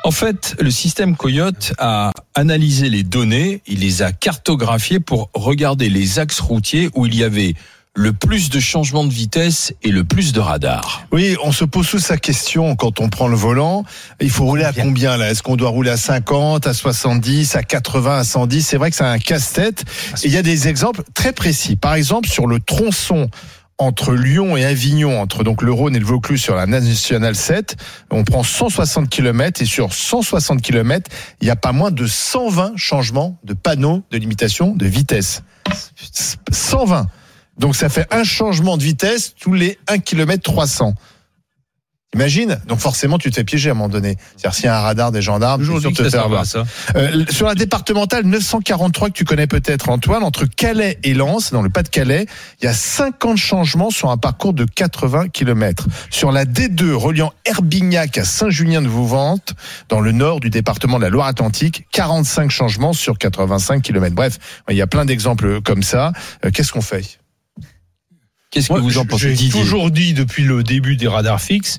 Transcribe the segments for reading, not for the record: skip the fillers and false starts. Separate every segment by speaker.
Speaker 1: En fait, le système Coyote a analysé les données, il les a cartographiées pour regarder les axes routiers où il y avait le plus de changements de vitesse et le plus de radars.
Speaker 2: Oui, on se pose tous la question quand on prend le volant. Il faut rouler à combien là ? Est-ce qu'on doit rouler à 50, à 70, à 80, à 110 ? C'est vrai que c'est un casse-tête. Et il y a des exemples très précis. Par exemple, sur le tronçon entre Lyon et Avignon, entre donc le Rhône et le Vaucluse sur la nationale 7, on prend 160 km et sur 160 km, il n'y a pas moins de 120 changements de panneaux de limitation de vitesse. 120. Donc ça fait un changement de vitesse tous les 1 km 300. Imagine, donc forcément tu te fais piéger à un moment donné. C'est-à-dire s'il y a un radar des gendarmes, tu es sûr de te faire avoir. Sur la départementale 943 que tu connais peut-être Antoine, entre Calais et Lens, dans le Pas-de-Calais, il y a 50 changements sur un parcours de 80 km. Sur la D2 reliant Herbignac à Saint-Julien-de-Vouvante, dans le nord du département de la Loire-Atlantique, 45 changements sur 85 km. Bref, il y a plein d'exemples comme ça. Qu'est-ce qu'on fait ?
Speaker 1: Qu'est-ce que vous en pensez, Didier ?
Speaker 3: J'ai toujours dit depuis le début des radars fixes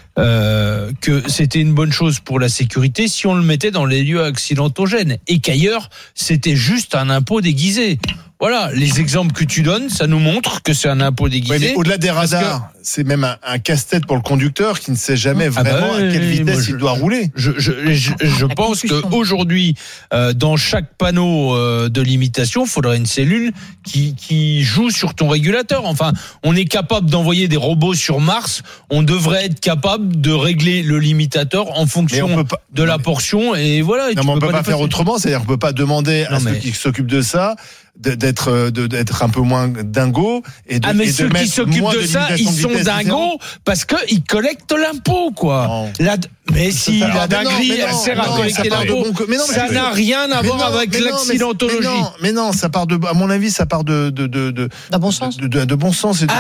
Speaker 3: que c'était une bonne chose pour la sécurité si on le mettait dans les lieux accidentogènes et qu'ailleurs c'était juste un impôt déguisé. Voilà, les exemples que tu donnes, ça nous montre que c'est un impôt déguisé.
Speaker 2: Oui, mais au-delà des radars, c'est même un casse-tête pour le conducteur qui ne sait jamais vraiment à quelle vitesse il doit rouler.
Speaker 3: Je pense qu'aujourd'hui, dans chaque panneau de limitation, il faudrait une cellule qui joue sur ton régulateur. Enfin, on est capable d'envoyer des robots sur Mars, on devrait être capable de régler le limitateur en fonction de la portion. Et voilà.
Speaker 2: Non, mais on ne peut pas faire autrement, c'est-à-dire qu'on ne peut pas demander à ceux qui s'occupent de ça d'être un peu moins dingo et de
Speaker 3: mais ceux qui s'occupent de ça, ils sont dingos parce que ils collectent l'impôt, quoi. Mais si la dinguerie elle sert à collecter l'impôt, ça n'a rien à voir avec l'accidentologie.
Speaker 2: Mais non, ça part à mon avis, ça part de
Speaker 4: bon sens.
Speaker 2: De bon sens et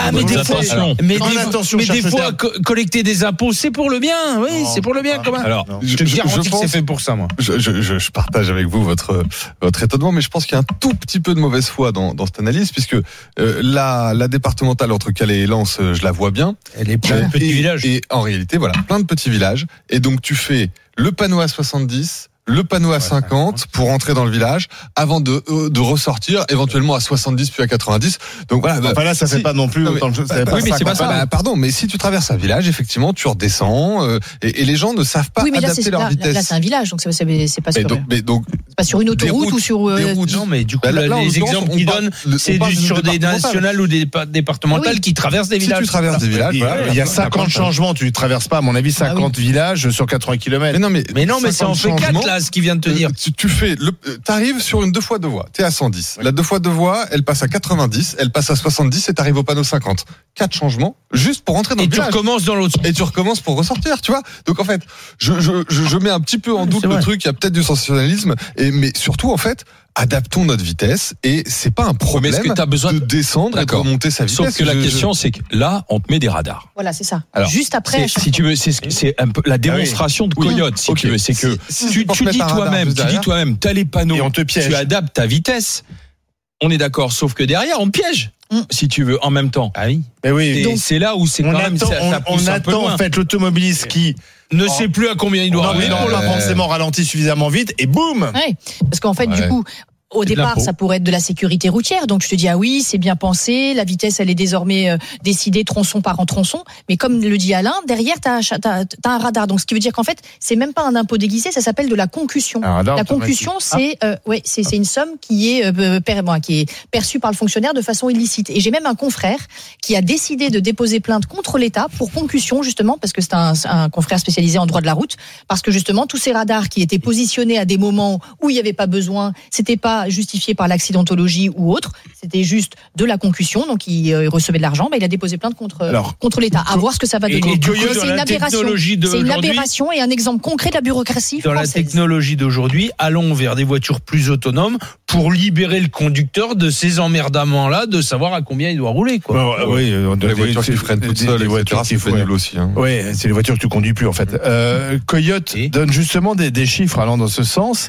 Speaker 3: mais des fois collecter des impôts, c'est pour le bien. Oui, c'est pour le bien quand même.
Speaker 1: Alors,
Speaker 3: je te garantis que c'est fait pour ça, moi.
Speaker 5: Je partage avec vous votre étonnement, mais je pense qu'il y a un tout petit peu de mauvaise foi dans cette analyse, puisque la départementale entre Calais et Lens, je la vois bien.
Speaker 3: Elle est plein de petits villages.
Speaker 5: Et en réalité, voilà, plein de petits villages. Et donc tu fais le panneau à 70, le panneau à 50 pour entrer dans le village, avant de ressortir éventuellement à 70 puis à 90. Donc voilà.
Speaker 2: Enfin là, ça fait pas non plus.
Speaker 5: Oui, mais c'est pas ça. Pardon, mais si tu traverses un village, effectivement, tu redescends et les gens ne savent pas adapter leur vitesse.
Speaker 4: Là, c'est un village, donc c'est pas sur.
Speaker 5: C'est
Speaker 4: pas sur une autoroute ou sur.
Speaker 3: Non, mais du coup, les exemples qu'ils donnent, c'est sur des nationales ou des départementales qui traversent des villages.
Speaker 5: Si tu traverses des villages,
Speaker 2: il y a 50 changements. Tu traverses pas, à mon avis, 50 villages sur 80 km.
Speaker 3: Mais non, mais ça en fait 4 là. Ce qu'il vient de te dire.
Speaker 5: T'arrives sur une 2x2 voies. T'es à 110. La 2x2 voies, elle passe à 90, elle passe à 70 et t'arrives au panneau 50. 4 changements, juste pour rentrer dans le village.
Speaker 3: Et tu recommences dans l'autre.
Speaker 5: Et tu recommences pour ressortir, tu vois. Donc en fait, je mets un petit peu en doute le truc. Il y a peut-être du sensationnalisme, mais surtout en fait, adaptons notre vitesse et c'est pas un problème de descendre et de remonter sa vitesse.
Speaker 1: Sauf que la question, c'est que là, on te met des radars.
Speaker 4: Voilà, c'est ça.
Speaker 1: Alors,
Speaker 4: juste après.
Speaker 1: Si tu veux, c'est un peu la démonstration de Coyote, si tu veux. C'est que tu dis toi-même, t'as les panneaux,
Speaker 2: et on te piège.
Speaker 1: Tu adaptes ta vitesse. On est d'accord, sauf que derrière, on te piège. Si tu veux, en même temps.
Speaker 3: Ah oui.
Speaker 2: Mais oui.
Speaker 1: Et donc, c'est là où c'est quand même ça pousse un peu loin.
Speaker 2: En fait l'automobiliste qui
Speaker 3: ne sait plus à combien il doit rouler.
Speaker 2: Non, pas forcément ralenti suffisamment vite et boum.
Speaker 4: Oui, parce qu'en fait, du coup. Au départ, ça pourrait être de la sécurité routière. Donc, je te dis, ah oui, c'est bien pensé. La vitesse, elle est désormais décidée tronçon par tronçon. Mais comme le dit Alain, derrière, t'as un radar. Donc, ce qui veut dire qu'en fait, c'est même pas un impôt déguisé, ça s'appelle de la concussion. La concussion, c'est une somme qui est perçue par le fonctionnaire de façon illicite. Et j'ai même un confrère qui a décidé de déposer plainte contre l'État pour concussion, justement, parce que c'est un confrère spécialisé en droit de la route, parce que justement, tous ces radars qui étaient positionnés à des moments où il n'y avait pas besoin, c'était pas justifié par l'accidentologie ou autre, c'était juste de la concussion, donc il recevait de l'argent, il a déposé plainte contre l'État. À voir ce que ça va donner. C'est une aberration. C'est une aberration et un exemple concret de la bureaucratie française.
Speaker 3: Dans la technologie d'aujourd'hui, allons vers des voitures plus autonomes pour libérer le conducteur de ces emmerdaments-là, de savoir à combien il doit rouler, quoi.
Speaker 2: Oui,
Speaker 5: les voitures qui freinent toutes seules, les voitures qui freinent nul aussi.
Speaker 2: Oui, c'est les voitures que tu conduis plus, en fait. Coyote donne justement des chiffres allant dans ce sens.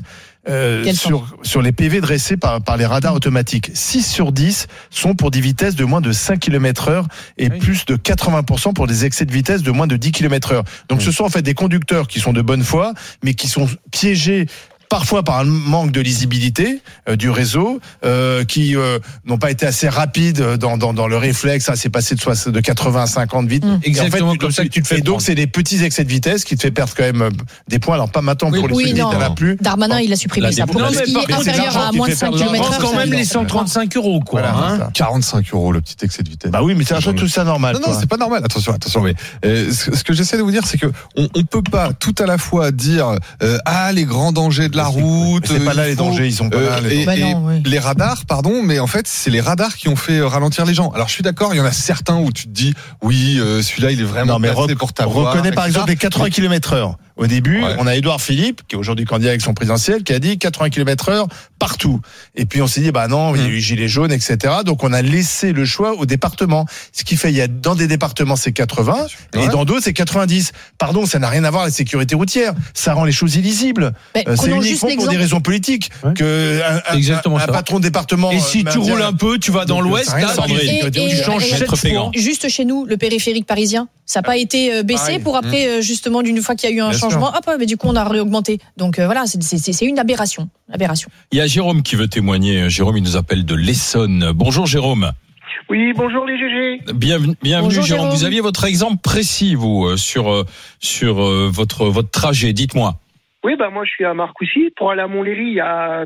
Speaker 2: sur les PV dressés par les radars automatiques. 6 sur 10 sont pour des vitesses de moins de 5 km/h et plus de 80% pour des excès de vitesse de moins de 10 km/h. Donc ce sont en fait des conducteurs qui sont de bonne foi, mais qui sont piégés parfois par un manque de lisibilité du réseau, qui n'ont pas été assez rapides dans le réflexe. C'est passé de 80 à 50 vite.
Speaker 3: Exactement,
Speaker 2: en fait,
Speaker 3: comme ça que tu te fais.
Speaker 2: Et donc c'est des petits excès de vitesse qui te fait perdre quand même des points. Alors pas maintenant pour les suivis, il n'y en a plus.
Speaker 4: Darmanin, il a supprimé ça. Pour ce qui est inférieur à moins de 5 km/h.
Speaker 3: Quand même les 135 €, quoi.
Speaker 5: Voilà, 45 € le petit excès de vitesse.
Speaker 2: Bah oui, mais c'est un truc tout ça normal.
Speaker 5: Non, c'est pas normal. Attention. Mais ce que j'essaie de vous dire, c'est que on peut pas tout à la fois dire les grands dangers de la route.
Speaker 2: C'est pas là les dangers, ils sont pas là.
Speaker 5: Les radars, pardon, mais en fait, c'est les radars qui ont fait ralentir les gens. Alors, je suis d'accord, il y en a certains où tu te dis, oui, celui-là, il est vraiment placé pour t'avoir.
Speaker 2: Reconnaît par exemple les 80 km/h. Au début, on a Édouard Philippe, qui est aujourd'hui candidat à l'élection présidentielle, qui a dit 80 km/h partout. Et puis on s'est dit, non, il y a eu gilets jaunes, etc. Donc on a laissé le choix au département. Ce qui fait, il y a dans des départements c'est 80 et dans d'autres c'est 90. Pardon, ça n'a rien à voir avec la sécurité routière. Ça rend les choses illisibles. C'est uniquement pour des raisons politiques que un patron de département.
Speaker 3: Et si tu roules un peu, tu vas dans l'ouest, tu changes 7 fois.
Speaker 4: Juste chez nous, le périphérique parisien, ça n'a pas été baissé pour après, justement, d'une fois qu'il y a eu un changement, mais du coup, on a réaugmenté. Donc voilà, c'est une aberration.
Speaker 1: Il y a Jérôme qui veut témoigner. Jérôme, il nous appelle de l'Essonne. Bonjour Jérôme.
Speaker 6: Oui, bonjour les GG.
Speaker 1: Bienvenue
Speaker 4: bonjour,
Speaker 1: Jérôme. Vous aviez votre exemple précis, vous, sur votre trajet. Dites-moi.
Speaker 6: Oui, moi je suis à Marcoussis. Pour aller à Montlhéry, il y a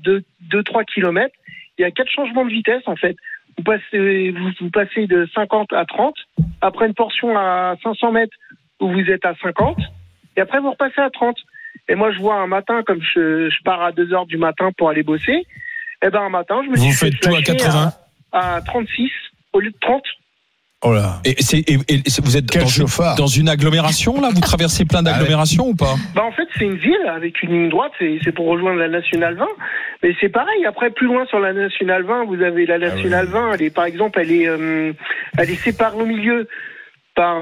Speaker 6: 2-3 kilomètres. Il y a 4 changements de vitesse en fait. Vous passez de 50 à 30. Après une portion à 500 mètres où vous êtes à 50. Et après vous repassez à 30. Et moi je vois un matin, comme je pars à 2h du matin pour aller bosser, un matin je me suis fait
Speaker 3: tout à 80
Speaker 6: à 36 au lieu de 30.
Speaker 2: Oh là.
Speaker 1: Et vous êtes dans une agglomération là, vous traversez plein d'agglomérations ou pas?
Speaker 6: En fait, c'est une ville avec une ligne droite, c'est pour rejoindre la Nationale 20. Mais c'est pareil, après plus loin sur la Nationale 20, vous avez la Nationale 20, elle est par exemple, elle est séparée au milieu par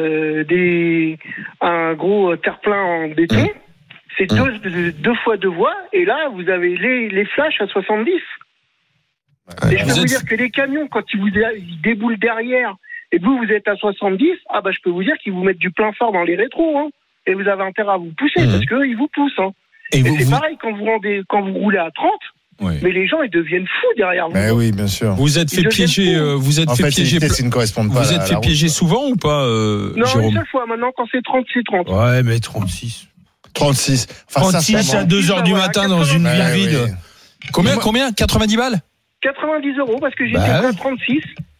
Speaker 6: un gros terre-plein en béton. C'est deux fois deux voies et là vous avez les flashs à 70. Et je peux vous dire que les camions, quand ils déboulent derrière et vous êtes à 70, je peux vous dire qu'ils vous mettent du plein fort dans les rétros, et vous avez intérêt à vous pousser parce qu'eux, ils vous poussent. Et c'est pareil quand vous roulez à 30, mais les gens, ils deviennent fous derrière vous.
Speaker 2: Mais oui, bien sûr.
Speaker 1: Vous êtes fait piéger,
Speaker 2: ne correspondent pas.
Speaker 1: Vous êtes fait piéger souvent ou pas,
Speaker 6: non,
Speaker 1: Jérôme?
Speaker 6: Une seule fois, maintenant, quand c'est 30, c'est 30.
Speaker 3: Ouais, mais 36.
Speaker 2: 36.
Speaker 3: 36 à 2h du matin dans une ville vide.
Speaker 1: Combien 90 balles
Speaker 6: 90 € parce que j'étais à 36.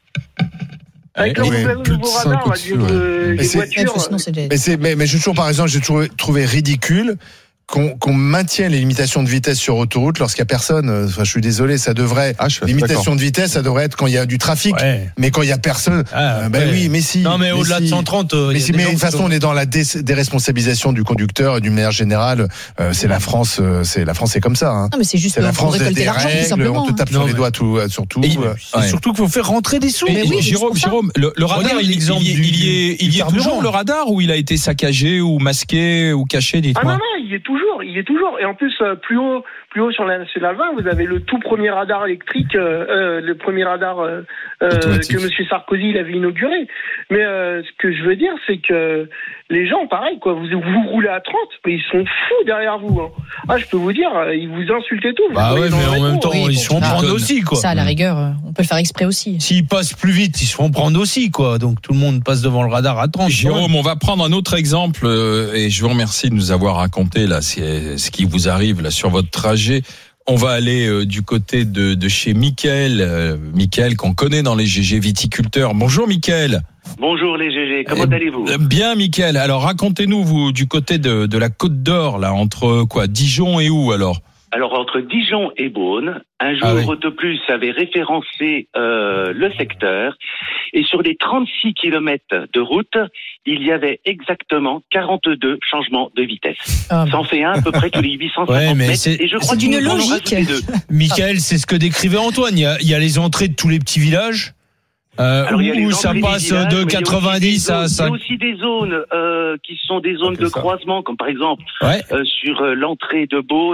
Speaker 6: Avec le nouveau radar, les voitures.
Speaker 2: Mais par exemple, j'ai trouvé ridicule qu'on maintienne les limitations de vitesse sur autoroute lorsqu'il y a personne. Je suis désolé, ça devrait limitation de vitesse, ça devrait être quand il y a du trafic. Mais quand il y a personne, oui, mais si.
Speaker 3: Non, mais au-delà de 130.
Speaker 2: Mais de toute façon, on est dans la déresponsabilisation du conducteur et d'une manière générale. C'est la France, c'est comme ça.
Speaker 4: Non, mais c'est juste pour récolter l'argent, tout simplement.
Speaker 2: On te tape sur les doigts surtout.
Speaker 3: Surtout qu'il faut faire rentrer des sous.
Speaker 1: Mais oui, Jérôme, le radar, il y est toujours le radar ou il a été saccagé ou masqué ou caché, dites-moi.
Speaker 6: Non, il est toujours. Et en plus, plus haut sur la Nationale 20, vous avez le tout premier radar électrique, le premier radar que M. Sarkozy il avait inauguré. Mais ce que je veux dire, c'est que les gens, pareil, vous roulez à 30, mais ils sont fous derrière vous. Je peux vous dire, ils vous insultent et tout.
Speaker 3: Mais en même temps, ils se font prendre aussi, quoi.
Speaker 4: Ça, à la rigueur, on peut le faire exprès aussi.
Speaker 3: S'ils passent plus vite, ils se font prendre aussi, quoi. Donc tout le monde passe devant le radar à 30.
Speaker 1: Jérôme, on va prendre un autre exemple, et je vous remercie de nous avoir raconté là ce qui vous arrive là sur votre trajet. On va aller du côté de chez Mickaël qu'on connaît dans les GG viticulteurs. Bonjour Mickaël.
Speaker 7: Bonjour les GG, comment allez-vous?
Speaker 1: Bien Mickaël, alors racontez-nous vous du côté de la Côte d'Or là, entre Dijon et où alors?
Speaker 7: Alors entre Dijon et Beaune, un jour Autoplus avait référencé le secteur et sur les 36 kilomètres de route, il y avait exactement 42 changements de vitesse. Ça en fait un à peu près tous les 850 mètres. Et je crois
Speaker 4: d'une logique.
Speaker 3: Mickaël, c'est ce que décrivait Antoine. Il y a les entrées de tous les petits villages. Où ça passe de 90 à 5.
Speaker 7: Il y a aussi des zones qui sont des zones de croisement, comme par exemple sur l'entrée de Beaune.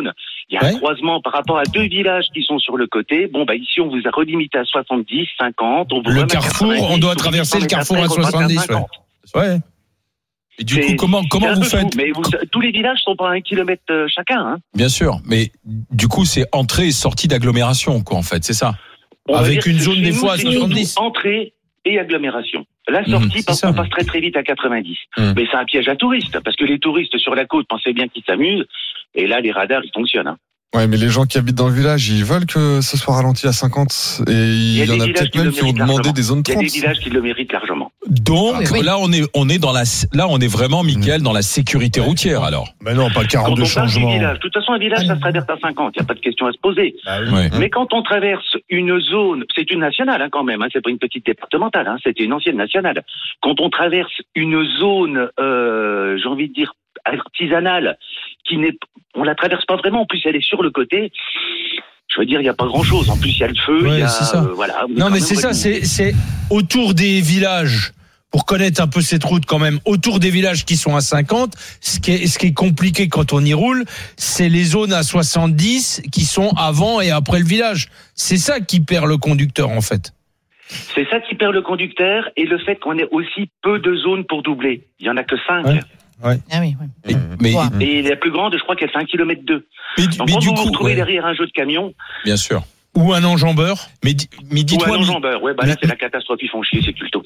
Speaker 7: Il y a un croisement par rapport à 2 villages qui sont sur le côté. Bon, ici, on vous a relimité à 70, 50. On vous
Speaker 3: le carrefour, 90, on doit traverser le carrefour à 70. Ouais.
Speaker 1: Et du coup, comment vous faites?
Speaker 7: Mais tous les villages sont pas à 1 kilomètre chacun. Hein.
Speaker 1: Bien sûr, mais du coup, c'est entrée et sortie d'agglomération, quoi, en fait, c'est ça.
Speaker 3: Avec une zone des fois à 70.
Speaker 7: Entrée et agglomération. La sortie, on passe très très vite à 90. Mais c'est un piège à touristes, parce que les touristes sur la côte pensaient bien qu'ils s'amusent, et là, les radars, ils fonctionnent. Hein.
Speaker 5: Ouais, mais les gens qui habitent dans le village, ils veulent que ce soit ralenti à 50. Et il y en a peut-être même qui ont demandé des zones 30.
Speaker 7: Il y a des villages qui le méritent largement.
Speaker 1: Donc, là, on est vraiment, Mickaël, dans la sécurité routière, alors.
Speaker 2: Mais non, pas 42 changements.
Speaker 7: De toute façon, un village, ça se traverse à 50. Il n'y a pas de question à se poser. Mais quand on traverse une zone, c'est une nationale, hein, quand même, hein, c'est pas une petite départementale, hein, c'était une ancienne nationale. Quand on traverse une zone, j'ai envie de dire, artisanale, on la traverse pas vraiment, en plus elle est sur le côté. Je veux dire, il n'y a pas grand-chose. En plus, il y a le feu, il y a... voilà.
Speaker 3: Non, mais c'est ça, c'est autour des villages, pour connaître un peu cette route quand même, autour des villages qui sont à 50, ce qui est compliqué quand on y roule, c'est les zones à 70 qui sont avant et après le village. C'est ça qui perd le conducteur, en fait.
Speaker 7: C'est ça qui perd le conducteur, et le fait qu'on ait aussi peu de zones pour doubler. Il n'y en a que 5.
Speaker 3: Ouais.
Speaker 4: Ouais. Ah oui, ouais.
Speaker 7: Et la plus grande, je crois qu'elle fait 1,2 km. Donc quand vous vous retrouvez derrière un jeu de camion.
Speaker 1: Bien sûr.
Speaker 3: Ou un enjambeur.
Speaker 1: Mais dites-moi.
Speaker 7: Ou un enjambeur. Ouais, là, c'est la catastrophe. Ils font chier, c'est culto.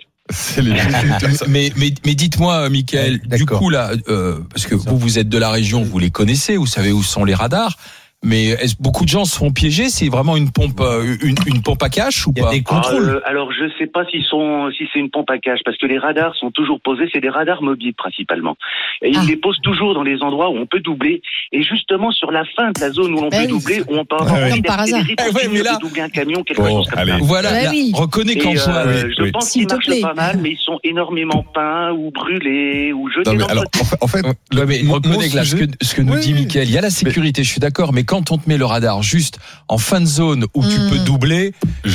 Speaker 1: mais dites-moi, Mickaël, du coup, là, parce que vous êtes de la région, vous les connaissez, vous savez où sont les radars. Mais est-ce beaucoup de gens se font piéger? C'est vraiment une pompe à cache ou pas?
Speaker 3: Il y a des contrôles.
Speaker 7: Alors je sais pas si c'est une pompe à cache, parce que les radars sont toujours posés, c'est des radars mobiles principalement. Et ils les posent toujours dans les endroits où on peut doubler, et justement sur la fin de la zone où on peut doubler, où on peut avoir
Speaker 4: comme par hasard.
Speaker 7: De doubler un camion, quelque chose comme ça.
Speaker 1: Voilà, reconnais qu'Antoine.
Speaker 7: Je pense qu'ils marchent pas mal, mais ils sont énormément peints ou brûlés ou jetés dans le côté.
Speaker 5: En fait,
Speaker 1: reconnais là ce que nous dit Mickaël. Il y a la sécurité, je suis d'accord, mais quand on te met le radar juste en fin de zone où tu peux doubler,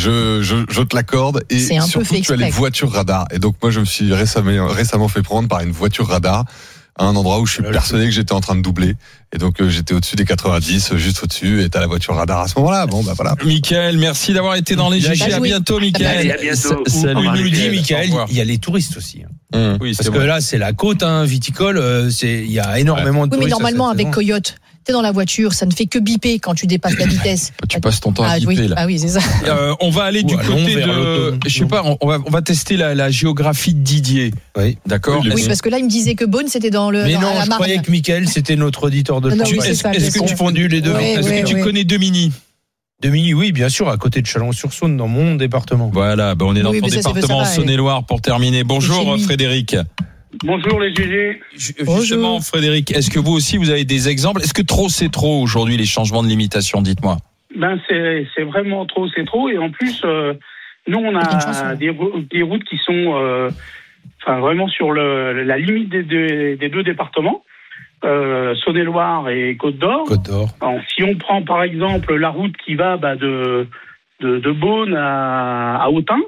Speaker 5: je te l'accorde, et surtout tu as les voitures radar. Et donc moi je me suis récemment fait prendre par une voiture radar à un endroit où je suis persuadé que j'étais en train de doubler, et donc j'étais au-dessus des 90, juste au-dessus, et t'as la voiture radar à ce moment-là. Bon, voilà.
Speaker 1: Mickaël, merci d'avoir été dans les GG. À bientôt, Mickaël.
Speaker 7: À bientôt.
Speaker 3: Salut. Il nous dit, Mickaël, il y a les touristes aussi.
Speaker 1: Oui,
Speaker 3: parce que là, c'est la côte, viticole. Il y a énormément de touristes.
Speaker 4: Oui, mais normalement, avec Coyote, t'es dans la voiture, ça ne fait que biper quand tu dépasses la vitesse.
Speaker 1: Tu passes ton temps à biper, là.
Speaker 4: Ah oui, c'est ça.
Speaker 1: On va aller du côté de, je sais pas, on va tester la géographie de Didier.
Speaker 3: Oui.
Speaker 1: D'accord.
Speaker 4: Oui, parce que là, il me disait que Beaune, c'était dans le.
Speaker 3: Mais non, je croyais que Mickaël, c'était notre auditeur de
Speaker 4: Paris.
Speaker 3: Est-ce que tu confondu les deux?
Speaker 1: Est-ce que tu connais Demigny?
Speaker 3: Demigny, oui, bien sûr, à côté de Chalon-sur-Saône, dans mon département.
Speaker 1: Voilà, on est dans ton département, Saône-et-Loire, pour terminer. Bonjour, Frédéric.
Speaker 6: Bonjour les GG.
Speaker 1: Justement, Frédéric, est-ce que vous aussi vous avez des exemples? Est-ce que trop c'est trop aujourd'hui, les changements de limitation? Dites-moi.
Speaker 6: C'est vraiment trop, c'est trop. Et en plus, nous on a des routes qui sont vraiment sur la limite des deux départements, Saône-et-Loire et Côte-d'Or. Alors, si on prend par exemple la route qui va de Beaune à Autun,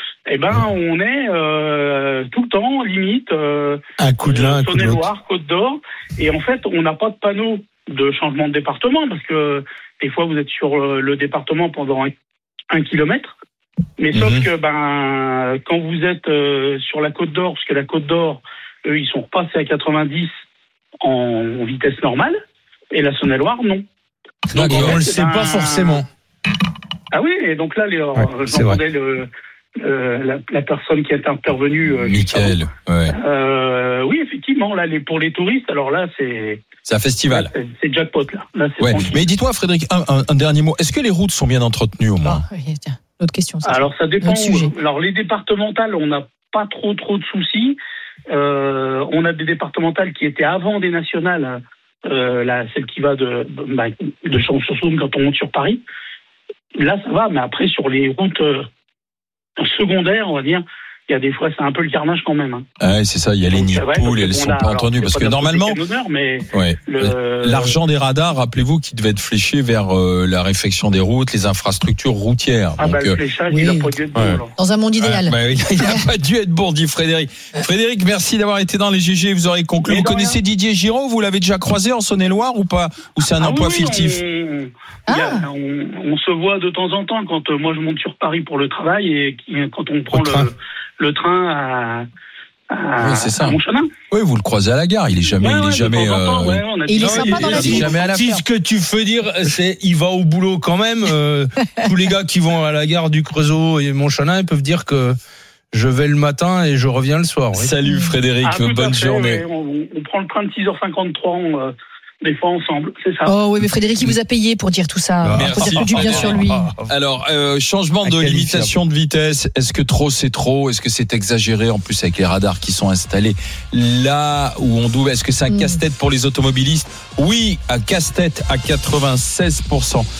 Speaker 6: on est tout le temps limite
Speaker 3: un coup de l'un,
Speaker 6: Saône-et-Loire, Côte-d'Or, et en fait on n'a pas de panneau de changement de département, parce que des fois vous êtes sur le département pendant 1 kilomètre, mais sauf que quand vous êtes sur la Côte-d'Or, parce que la Côte-d'Or, eux, ils sont repassés à 90 en vitesse normale, et la Saône-et-Loire non.
Speaker 3: Donc on le sait pas forcément.
Speaker 6: Ah oui, et donc là j'entendais la personne qui est intervenue.
Speaker 1: Mickaël.
Speaker 6: Oui, effectivement, là, pour les touristes, alors là, c'est
Speaker 1: un festival.
Speaker 6: C'est jackpot, là.
Speaker 1: Mais dites-moi, Frédéric, un dernier mot. Est-ce que les routes sont bien entretenues, au moins?
Speaker 4: Tiens, autre question.
Speaker 6: Alors, ça dépend. Alors, les départementales, on n'a pas trop de soucis. On a des départementales qui étaient avant des nationales. Celle qui va de Chalon-sur-Saône quand on monte sur Paris. Là, ça va, mais après, sur les routes secondaire, on va dire, il il y a des fois, c'est un peu le carnage quand même. Hein.
Speaker 1: Ouais, c'est ça. Il y a les nids de poules, elles sont pas entendues parce que normalement, l'argent des radars, rappelez-vous, qui devait être fléché vers la réfection des routes, les infrastructures routières.
Speaker 6: Ah, donc, le fléchage, il n'a pas dû être bon.
Speaker 4: Dans un monde idéal.
Speaker 1: Il n'a pas dû être bon, dit Frédéric. Frédéric, merci d'avoir été dans les GG. Vous aurez conclu. Vous connaissez Didier Giraud? Vous l'avez déjà croisé en Saône-et-Loire ou pas? Ou c'est un emploi fictif?
Speaker 6: On se voit de temps en temps quand moi je monte sur Paris pour le travail et quand on prend le train à Montchanin.
Speaker 1: Oui, vous le croisez à la gare. Il est jamais.
Speaker 4: Il est sympa dans la vie.
Speaker 3: Si ce que tu veux dire, c'est il va au boulot quand même. Tous les gars qui vont à la gare du Creusot et Montchanin, ils peuvent dire que je vais le matin et je reviens le soir. Oui.
Speaker 1: Salut Frédéric, bonne journée.
Speaker 6: On prend le train de 6h53. Des fois ensemble, c'est ça.
Speaker 4: Oh oui, mais Frédéric, il vous a payé pour dire tout ça.
Speaker 1: Merci.
Speaker 4: Pour dire tout du bien sur lui.
Speaker 1: Alors, changement de limitation de vitesse. Est-ce que trop c'est trop? Est-ce que c'est exagéré? En plus, avec les radars qui sont installés là où on doit. Est-ce que c'est un casse-tête pour les automobilistes? Oui, un casse-tête à 96%.